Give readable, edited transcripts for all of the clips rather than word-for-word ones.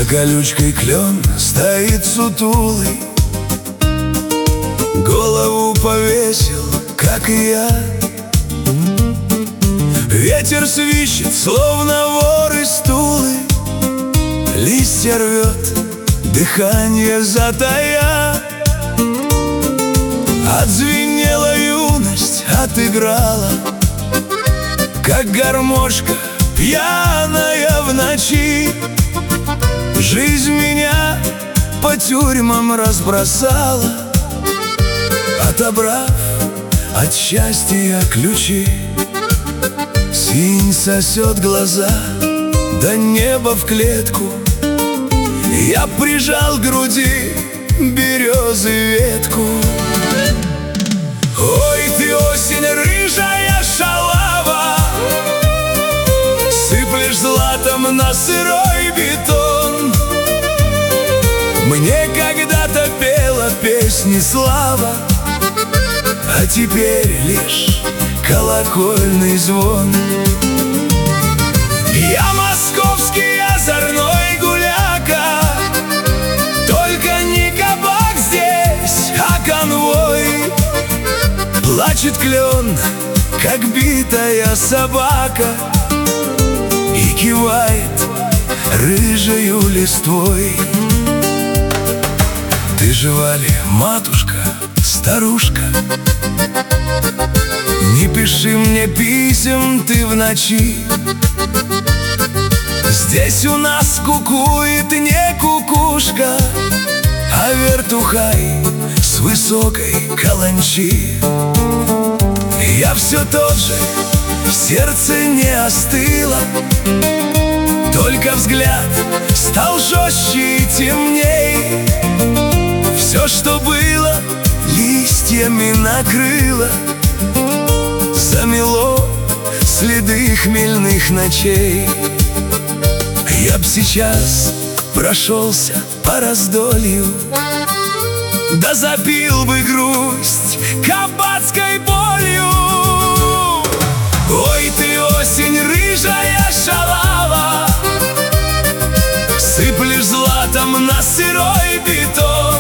колючкой клен стоит сутулый, голову повесил, как и я. Ветер свищет, словно вор из стулы, листья рвет, дыхание затая. Отзвенела юность, отыграла, как гармошка пьяная в ночи. Жизнь меня по тюрьмам разбросала, отобрав от счастья ключи. Синь сосет глаза, до неба в клетку. Я прижал к груди березы ветку. Ой, ты осень рыжая шалава, сыплешь златом на сырой бетон. Мне когда-то пела песни слава, а теперь лишь колокольный звон. Я московский озорной гуляка, только не кабак здесь, а конвой. Плачет клен, как битая собака, и кивает рыжею листвой. Ты жива ли, матушка, старушка? Не пиши мне писем ты в ночи. Здесь у нас кукует не кукушка, а вертухай с высокой каланчи. Я все тот же, сердце не остыло, только взгляд стал жестче и темней. Все, что было, листьями накрыло, замело следы хмельных ночей. Я б сейчас прошелся по раздолью, да запил бы грусть кабацкой болью. Ой, ты осень рыжая шалава, сыплешь златом на сырой бетон.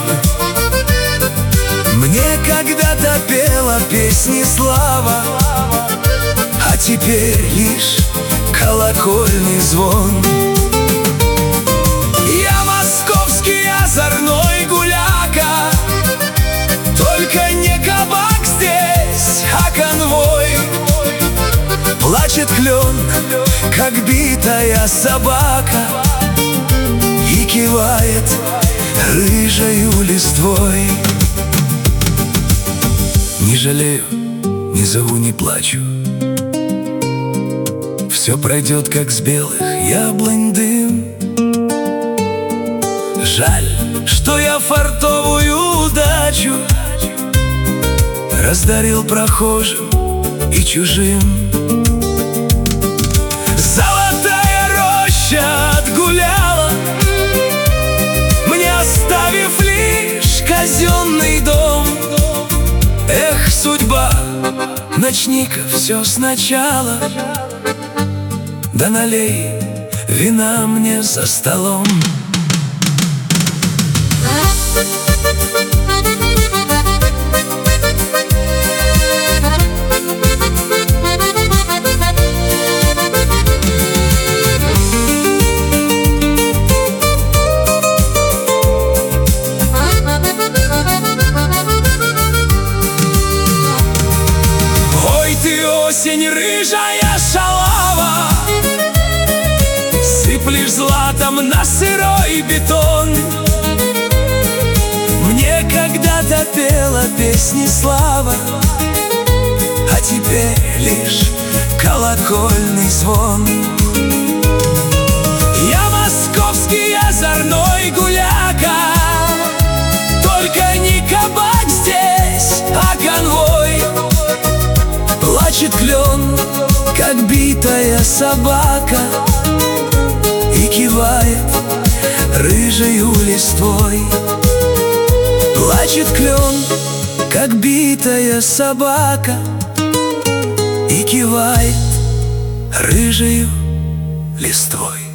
Мне когда-то пела песни слава, а теперь лишь колокольный звон. Я московский озорной гуляка, только не кабак здесь, а конвой. Плачет клен, как битая собака, и кивает рыжею листвой. Не жалею, не зову, не плачу, все пройдет, как с белых яблонь дым. Жаль, что я фартовую удачу раздарил прохожим и чужим. Золотая роща отгуляла, мне оставив лишь казенный дом. Эх, судьба, ночника, все сначала, да налей вина мне за столом. Осень рыжая шалава, сыплешь златом на сырой бетон. Мне когда-то пела песни слава, а теперь лишь колокольный звон. Я московский озорной гуляка, только не кабак здесь, а конвой. Плачет клен, как битая собака, и кивает рыжею листвой. Плачет клен, как битая собака, и кивает рыжею листвой.